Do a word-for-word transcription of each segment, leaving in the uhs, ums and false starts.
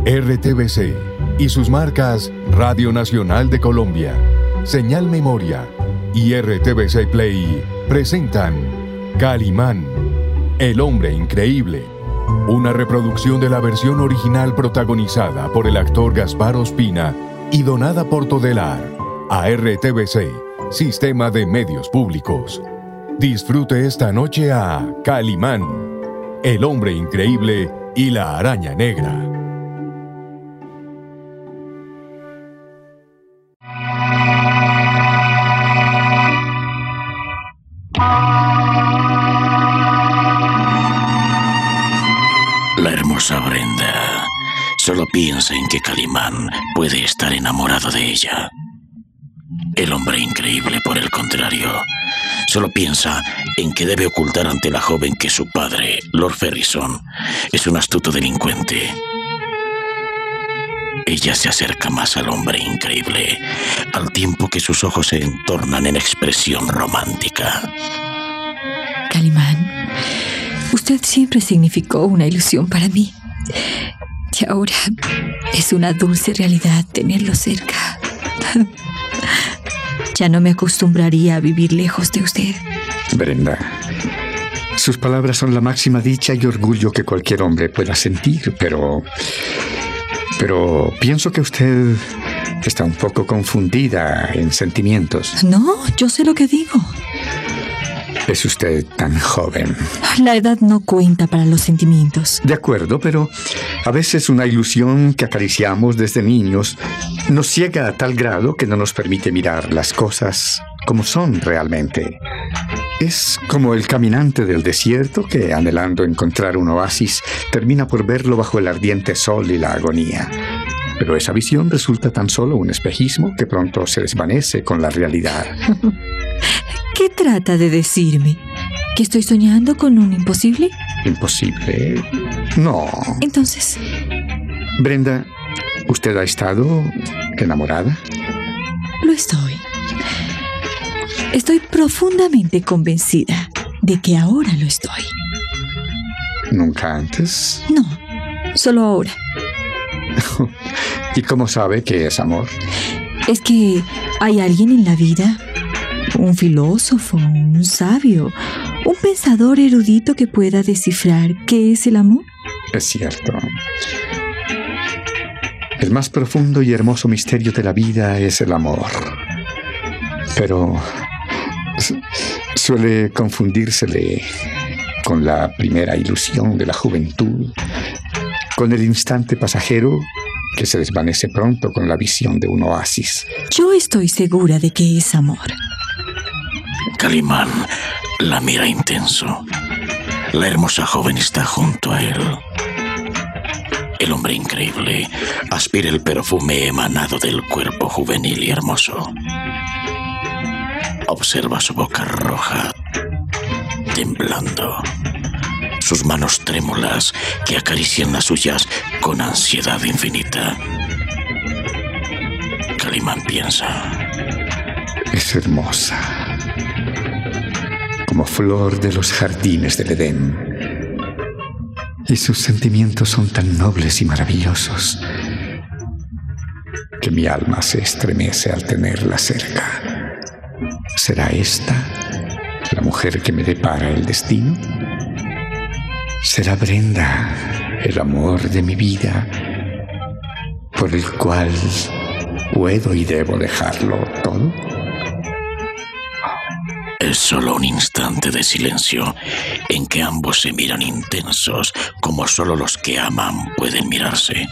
R T V C y sus marcas Radio Nacional de Colombia, Señal Memoria y R T V C Play presentan Calimán, el hombre increíble, una reproducción de la versión original protagonizada por el actor Gaspar Ospina y donada por Todelar a R T V C, Sistema de Medios Públicos. Disfrute esta noche a Calimán, el hombre increíble y la araña negra. La hermosa Brenda solo piensa en que Calimán puede estar enamorado de ella. El hombre increíble, por el contrario, solo piensa en que debe ocultar ante la joven que su padre, Lord Ferrison, es un astuto delincuente. Ella se acerca más al hombre increíble, al tiempo que sus ojos se entornan en expresión romántica. Calimán, usted siempre significó una ilusión para mí. Y ahora es una dulce realidad tenerlo cerca. Ya no me acostumbraría a vivir lejos de usted. Brenda, sus palabras son la máxima dicha y orgullo que cualquier hombre pueda sentir, pero... Pero pienso que usted está un poco confundida en sentimientos. No, yo sé lo que digo. Es usted tan joven. La edad no cuenta para los sentimientos. De acuerdo, pero a veces una ilusión que acariciamos desde niños nos ciega a tal grado que no nos permite mirar las cosas como son realmente. Es como el caminante del desierto que, anhelando encontrar un oasis, termina por verlo bajo el ardiente sol y la agonía. Pero esa visión resulta tan solo un espejismo que pronto se desvanece con la realidad. ¿Qué trata de decirme? ¿Que estoy soñando con un imposible? ¿Imposible? No. Entonces... Brenda, ¿usted ha estado enamorada? Lo estoy. Estoy profundamente convencida de que ahora lo estoy. ¿Nunca antes? No, solo ahora. ¿Y cómo sabe que es amor? Es que hay alguien en la vida, un filósofo, un sabio, un pensador erudito que pueda descifrar qué es el amor. Es cierto. El más profundo y hermoso misterio de la vida es el amor. Pero suele confundírsele con la primera ilusión de la juventud, con el instante pasajero que se desvanece pronto con la visión de un oasis. Yo estoy segura de que es amor. Calimán la mira intenso. La hermosa joven está junto a él. El hombre increíble aspira el perfume emanado del cuerpo juvenil y hermoso. Observa su boca roja, temblando. Sus manos trémulas que acarician las suyas con ansiedad infinita. Calimán piensa: es hermosa, como flor de los jardines del Edén. Y sus sentimientos son tan nobles y maravillosos que mi alma se estremece al tenerla cerca. ¿Será esta la mujer que me depara el destino? ¿Será Brenda el amor de mi vida, por el cual puedo y debo dejarlo todo? Es solo un instante de silencio en que ambos se miran intensos, como solo los que aman pueden mirarse.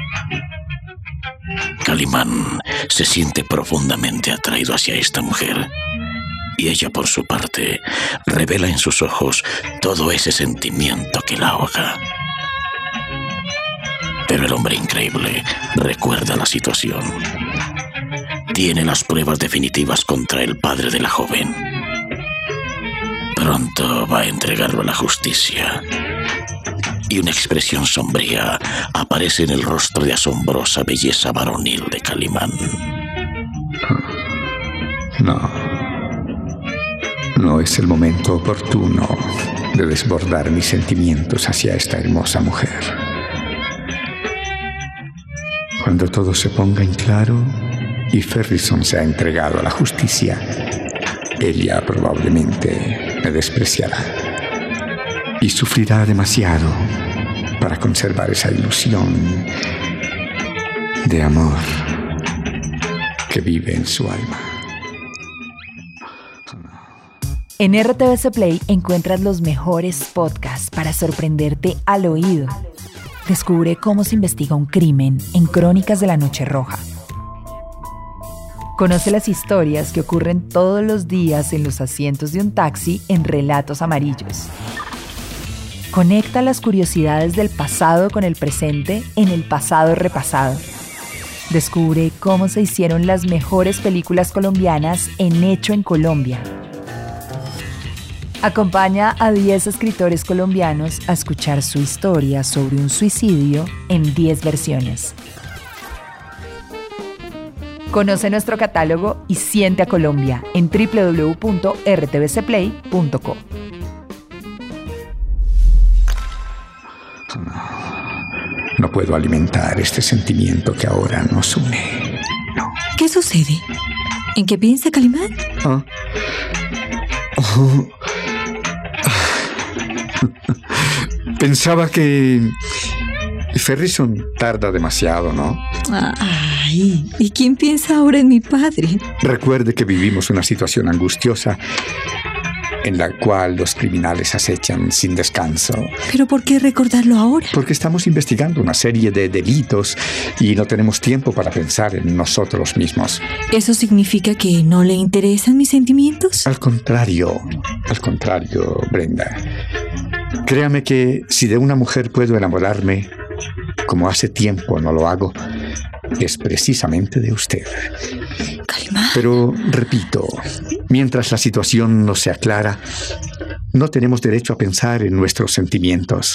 Calimán se siente profundamente atraído hacia esta mujer, y ella, por su parte, revela en sus ojos todo ese sentimiento que la ahoga. Pero el hombre increíble recuerda la situación. Tiene las pruebas definitivas contra el padre de la joven. Pronto va a entregarlo a la justicia. Y una expresión sombría aparece en el rostro de asombrosa belleza varonil de Calimán. No. No es el momento oportuno de desbordar mis sentimientos hacia esta hermosa mujer. Cuando todo se ponga en claro y Ferrison se ha entregado a la justicia, ella probablemente me despreciará y sufrirá demasiado para conservar esa ilusión de amor que vive en su alma. En R T V C Play encuentras los mejores podcasts para sorprenderte al oído. Descubre cómo se investiga un crimen en Crónicas de la Noche Roja. Conoce las historias que ocurren todos los días en los asientos de un taxi en Relatos Amarillos. Conecta las curiosidades del pasado con el presente en El Pasado Repasado. Descubre cómo se hicieron las mejores películas colombianas en Hecho en Colombia. Acompaña a diez escritores colombianos a escuchar su historia sobre un suicidio en diez versiones. Conoce nuestro catálogo y siente a Colombia en doble u doble u doble u punto r t v c play punto co. No puedo alimentar este sentimiento que ahora nos une. No. ¿Qué sucede? ¿En qué piensa Calimán? ¿Ah? Oh. Pensaba que Ferrison tarda demasiado, ¿no? Ay, ¿y quién piensa ahora en mi padre? Recuerde que vivimos una situación angustiosa en la cual los criminales acechan sin descanso. ¿Pero por qué recordarlo ahora? Porque estamos investigando una serie de delitos y no tenemos tiempo para pensar en nosotros mismos. ¿Eso significa que no le interesan mis sentimientos? Al contrario, al contrario, Brenda. Créame que si de una mujer puedo enamorarme, como hace tiempo no lo hago, es precisamente de usted. Calimán. Pero, repito, mientras la situación no se aclara, no tenemos derecho a pensar en nuestros sentimientos.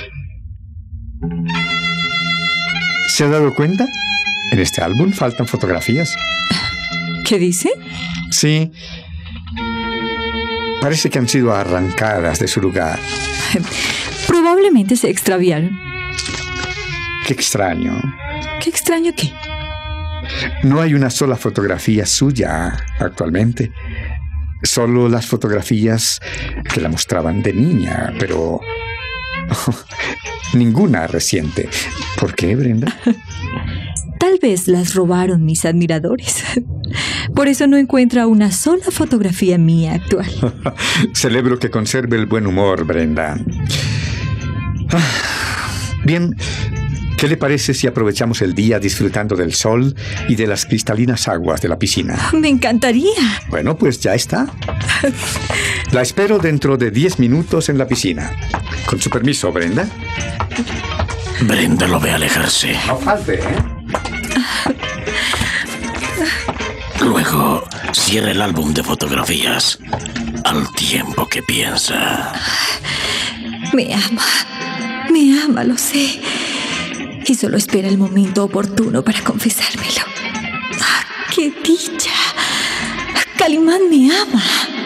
¿Se ha dado cuenta? En este álbum faltan fotografías. ¿Qué dice? Sí. Parece que han sido arrancadas de su lugar. Probablemente se extraviaron. Qué extraño. ¿Qué extraño qué? No hay una sola fotografía suya actualmente. Solo las fotografías que la mostraban de niña, pero oh, ninguna reciente. ¿Por qué, Brenda? Tal vez las robaron mis admiradores. Por eso no encuentra una sola fotografía mía actual. Celebro que conserve el buen humor, Brenda. Bien, ¿qué le parece si aprovechamos el día disfrutando del sol y de las cristalinas aguas de la piscina? Me encantaría. Bueno, pues ya está. La espero dentro de diez minutos en la piscina. Con su permiso, Brenda. Brenda lo ve alejarse. No falte, ¿eh? Luego cierra el álbum de fotografías al tiempo que piensa. Me ama. Me ama, lo sé. Y solo espera el momento oportuno para confesármelo. ¡Ah, qué dicha! Calimán me ama.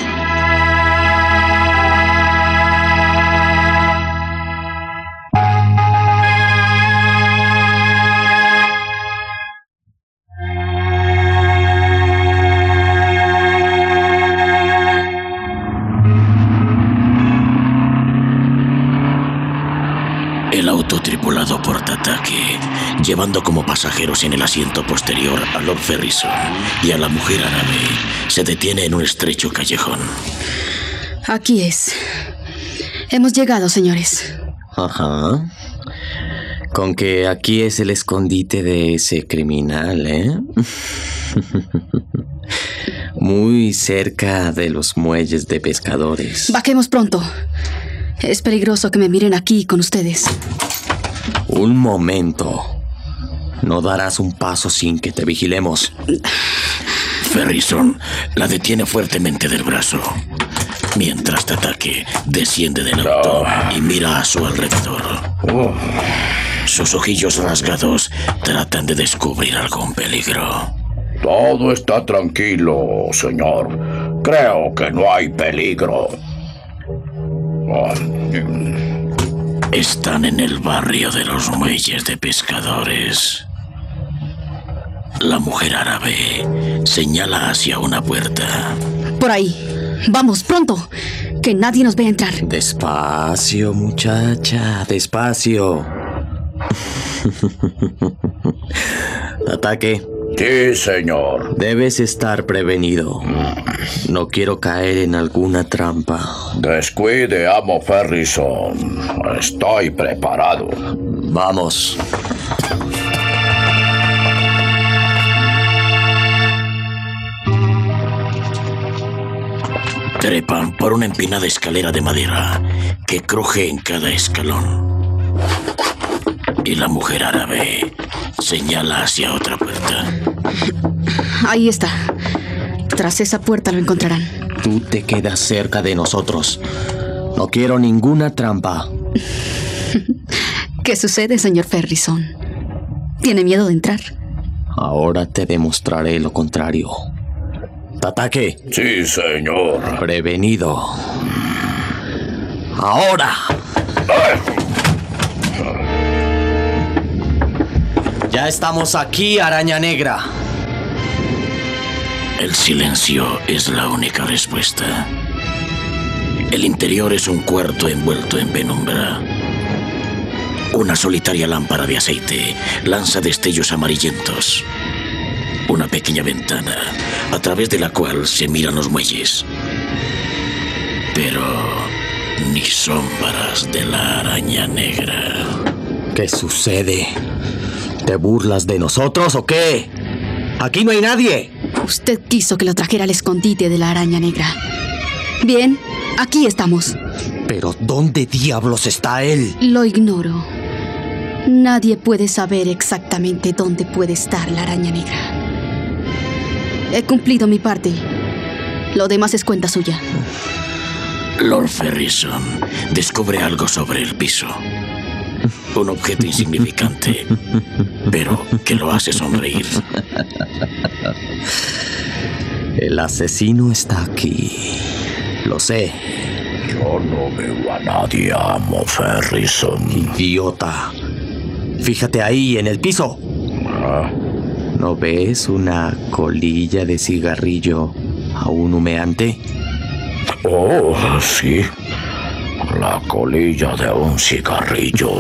El auto tripulado por Tatake, llevando como pasajeros en el asiento posterior a Lord Ferrison y a la mujer árabe, se detiene en un estrecho callejón. Aquí es. Hemos llegado, señores. Ajá. Con que aquí es el escondite de ese criminal, ¿eh? Muy cerca de los muelles de pescadores. Bajemos pronto. Es peligroso que me miren aquí con ustedes. Un momento. No darás un paso sin que te vigilemos. Ferrison la detiene fuertemente del brazo, mientras Tatake desciende del auto y mira a su alrededor. Sus ojillos rasgados tratan de descubrir algún peligro. Todo está tranquilo, señor. Creo que no hay peligro. Están en el barrio de los muelles de pescadores. La mujer árabe señala hacia una puerta. Por ahí. Vamos, pronto. Que nadie nos vea entrar. Despacio, muchacha, despacio. Ataque. Sí, señor. Debes estar prevenido. No quiero caer en alguna trampa. Descuide, amo Ferrison. Estoy preparado. Vamos. Trepan por una empinada escalera de madera que cruje en cada escalón. Y la mujer árabe señala hacia otra puerta. Ahí está. Tras esa puerta lo encontrarán. Tú te quedas cerca de nosotros. No quiero ninguna trampa. ¿Qué sucede, señor Ferrison? ¿Tiene miedo de entrar? Ahora te demostraré lo contrario. ¡Ataque! Sí, señor. Prevenido. ¡Ahora! Ya estamos aquí, araña negra. El silencio es la única respuesta. El interior es un cuarto envuelto en penumbra. Una solitaria lámpara de aceite lanza destellos amarillentos. Una pequeña ventana, a través de la cual se miran los muelles. Pero ni sombras de la araña negra. ¿Qué sucede? ¿Te burlas de nosotros o qué? ¡Aquí no hay nadie! Usted quiso que lo trajera al escondite de la araña negra. Bien, aquí estamos. ¿Pero dónde diablos está él? Lo ignoro. Nadie puede saber exactamente dónde puede estar la araña negra. He cumplido mi parte. Lo demás es cuenta suya. Lord Ferrison descubre algo sobre el piso. Un objeto insignificante, pero que lo hace sonreír. El asesino está aquí. Lo sé. Yo no veo a nadie, amo Ferrison. Idiota. Fíjate ahí, en el piso. ¿Ah? ¿No ves una colilla de cigarrillo aún humeante? Oh, sí. La colilla de un cigarrillo.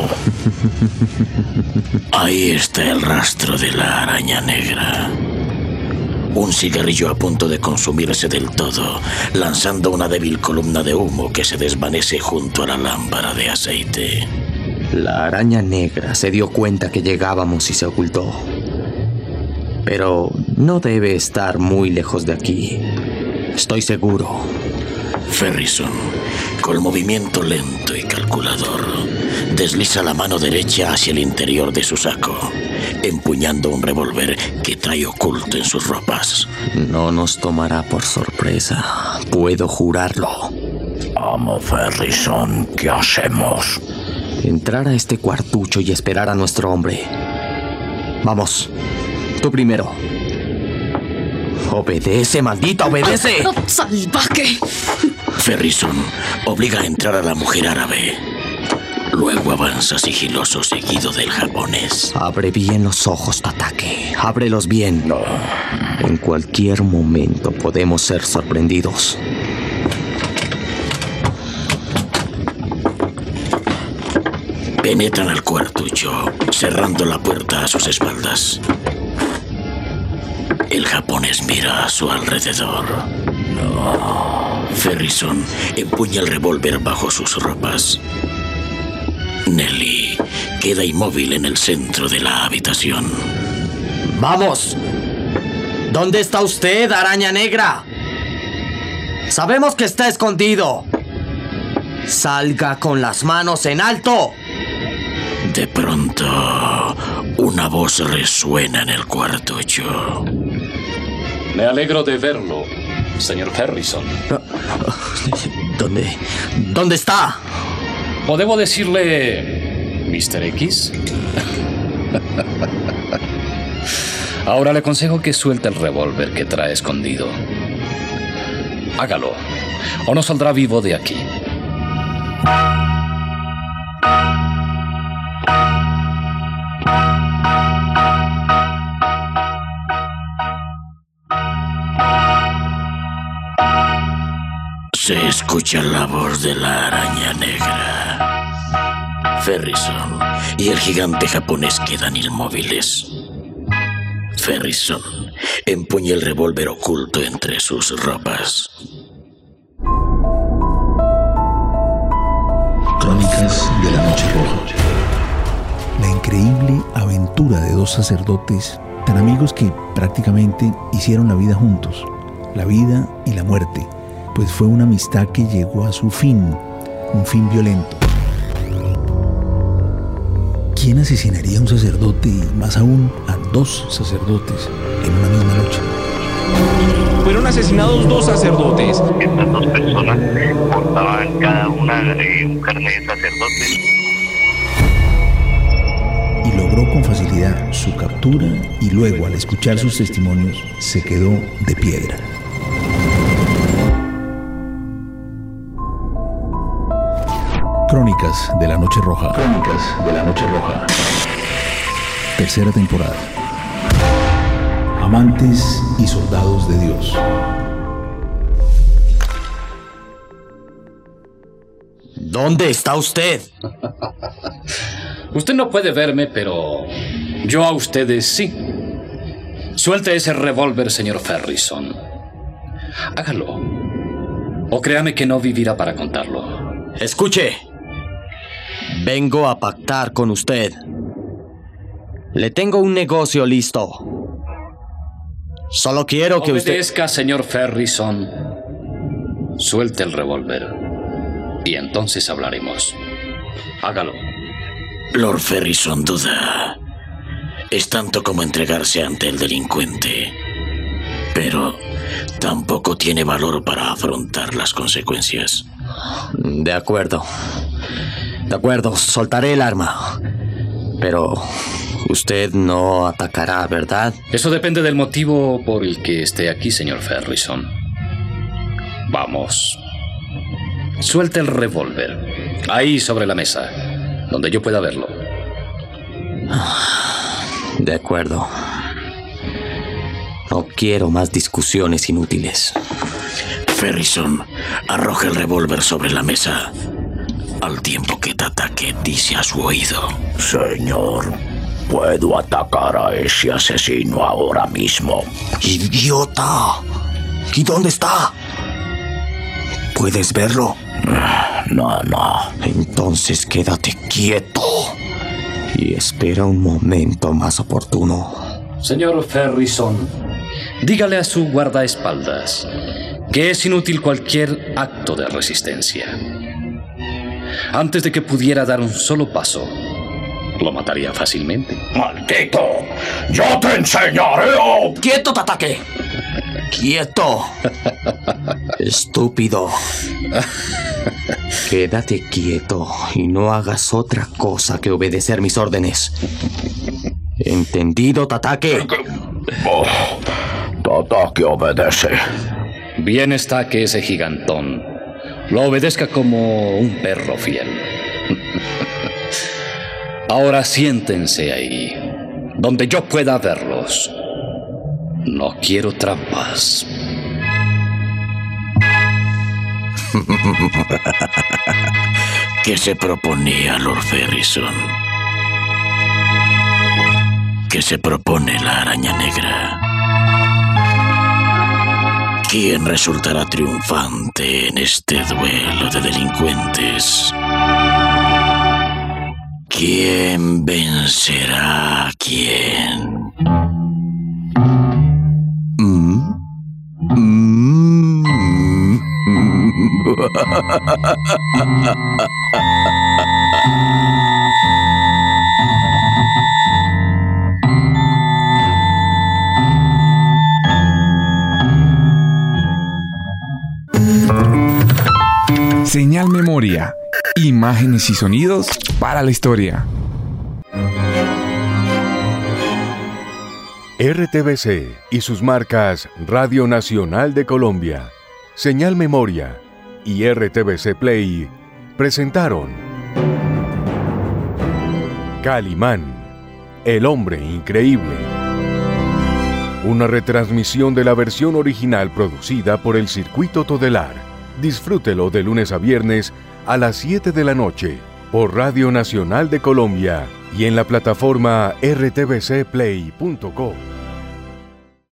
Ahí está el rastro de la araña negra. Un cigarrillo a punto de consumirse del todo, lanzando una débil columna de humo que se desvanece junto a la lámpara de aceite. La araña negra se dio cuenta que llegábamos y se ocultó. Pero no debe estar muy lejos de aquí. Estoy seguro. Ferrison, con movimiento lento y calculador, desliza la mano derecha hacia el interior de su saco, empuñando un revólver que trae oculto en sus ropas. No nos tomará por sorpresa. Puedo jurarlo. Amo Ferrison, ¿qué hacemos? Entrar a este cuartucho y esperar a nuestro hombre. Vamos. Tú primero. Obedece, maldita, obedece. ¡Salvaje! Ferrison obliga a entrar a la mujer árabe. Luego avanza sigiloso seguido del japonés. Abre bien los ojos, Tatake. Ábrelos bien. No. En cualquier momento podemos ser sorprendidos. Penetran al cuartucho, cerrando la puerta a sus espaldas. El japonés mira a su alrededor. No. Ferrison empuña el revólver bajo sus ropas. Nelly queda inmóvil en el centro de la habitación. ¡Vamos! ¿Dónde está usted, araña negra? Sabemos que está escondido. Salga con las manos en alto. De pronto, una voz resuena en el cuartucho. Me alegro de verlo, señor Ferrison. ¿Dónde? ¿Dónde está? ¿O debo decirle mister X? Ahora le aconsejo que suelte el revólver que trae escondido. Hágalo, o no saldrá vivo de aquí. Se escucha la voz de la araña negra. Ferrison y el gigante japonés quedan inmóviles. Ferrison empuña el revólver oculto entre sus ropas. Crónicas de la Noche Roja. La increíble aventura de dos sacerdotes tan amigos que prácticamente hicieron la vida juntos, la vida y la muerte, pues fue una amistad que llegó a su fin, un fin violento. ¿Quién asesinaría a un sacerdote y más aún a dos sacerdotes en una misma noche? Fueron asesinados dos sacerdotes. Estas dos personas portaban cada una de un carnet de sacerdote. Y logró con facilidad su captura y luego, al escuchar sus testimonios, se quedó de piedra. Crónicas de la Noche Roja. Crónicas de la Noche Roja. Tercera temporada. Amantes y soldados de Dios. ¿Dónde está usted? Usted no puede verme, pero yo a ustedes sí. Suelte ese revólver, señor Ferrison. Hágalo. O créame que no vivirá para contarlo. Escuche. Vengo a pactar con usted. Le tengo un negocio listo. Solo quiero que usted... Obedezca, señor Ferrison. Suelte el revólver. Y entonces hablaremos. Hágalo. Lord Ferrison duda. Es tanto como entregarse ante el delincuente. Pero tampoco tiene valor para afrontar las consecuencias. De acuerdo. De acuerdo, soltaré el arma. Pero usted no atacará, ¿verdad? Eso depende del motivo por el que esté aquí, señor Ferrison. Vamos. Suelte el revólver. Ahí sobre la mesa, donde yo pueda verlo. De acuerdo. No quiero más discusiones inútiles. Ferrison arroja el revólver sobre la mesa, al tiempo que Tatake dice a su oído: Señor, puedo atacar a ese asesino ahora mismo. ¡Idiota! ¿Y dónde está? ¿Puedes verlo? No, no. Entonces quédate quieto y espera un momento más oportuno. Señor Ferrison, dígale a su guardaespaldas que es inútil cualquier acto de resistencia. Antes de que pudiera dar un solo paso, lo mataría fácilmente. ¡Maldito! ¡Yo te enseñaré! Oh. ¡Quieto, Tatake! ¡Quieto! Estúpido. Quédate quieto y no hagas otra cosa que obedecer mis órdenes. ¿Entendido, Tatake? Oh, Tatake obedece. Bien está que ese gigantón lo obedezca como un perro fiel. Ahora siéntense ahí, donde yo pueda verlos. No quiero trampas. ¿Qué se proponía Lord Ferrison? ¿Qué se propone la araña negra? ¿Quién resultará triunfante en este duelo de delincuentes? ¿Quién vencerá a quién? ¿Mm? ¿Mm? Señal Memoria. Imágenes y sonidos para la historia. R T V C y sus marcas Radio Nacional de Colombia, Señal Memoria y R T V C Play presentaron Calimán, el hombre increíble. Una retransmisión de la versión original producida por el Circuito Todelar, Disfrútelo de lunes a viernes a las siete de la noche por Radio Nacional de Colombia y en la plataforma r t v c play punto co.